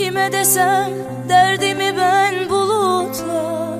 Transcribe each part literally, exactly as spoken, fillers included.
Kime desem derdimi ben bulutlar,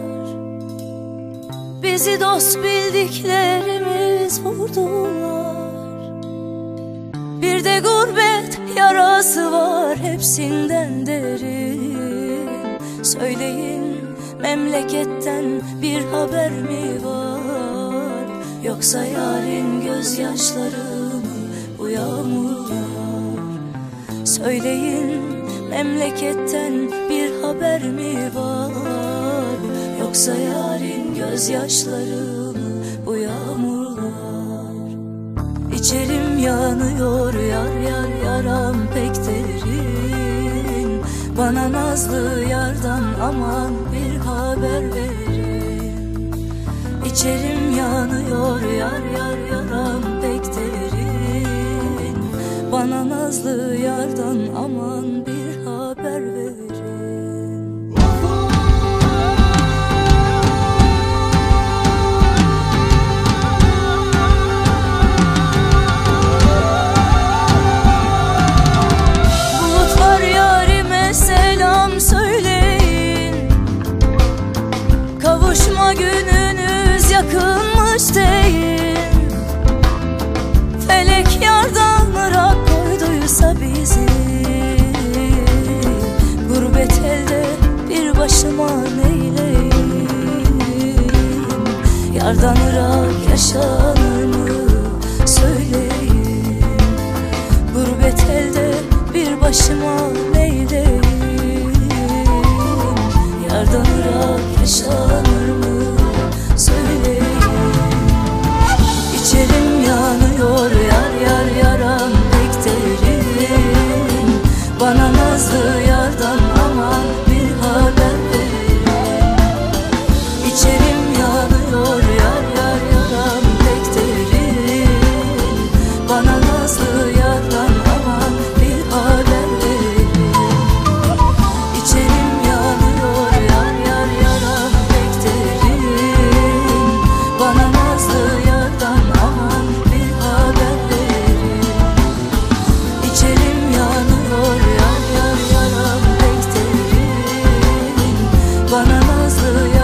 bizi dost bildiklerimiz vurdular. Bir de gurbet yarası var hepsinden derin. Söyleyin, memleketten bir haber mi var? Yoksa yarın gözyaşları mı bu yağmurlar? Söyleyin, memleketten bir haber mi var? Yoksa yarın gözyaşları mı bu yağmurlar? İçerim yanıyor yar yar yaram pek derin. Bana nazlı yardan aman bir haber verin. İçerim yanıyor yar yar yaram pek derin. Bana nazlı yardan aman bir haber verin. Bulutlar yarime selam söyleyin. Kavuşma gününüz yakınmış deyin. Felek yardan ırak koyduysa bizi, gurbet elde bir başıma neyleyim? Yardan ırak yaşanır mı söyleyin? Gurbet elde bir başıma neyleyim? Yardan ırak yaşanır mı söyleyin? İçerim yanıyor yar yar yaram pek derin. Bana nazlı yardan aman bir haber verin. İçerim yanıyor yar yar yaram pek derin. Bana nazlı yardan aman bir haber verin. İçerim yanıyor yar yar yaram pek derin. Bana nazlı yardan aman bir haber verin. İçerim yanıyor yar yar yaram pek derin. Bana nazlı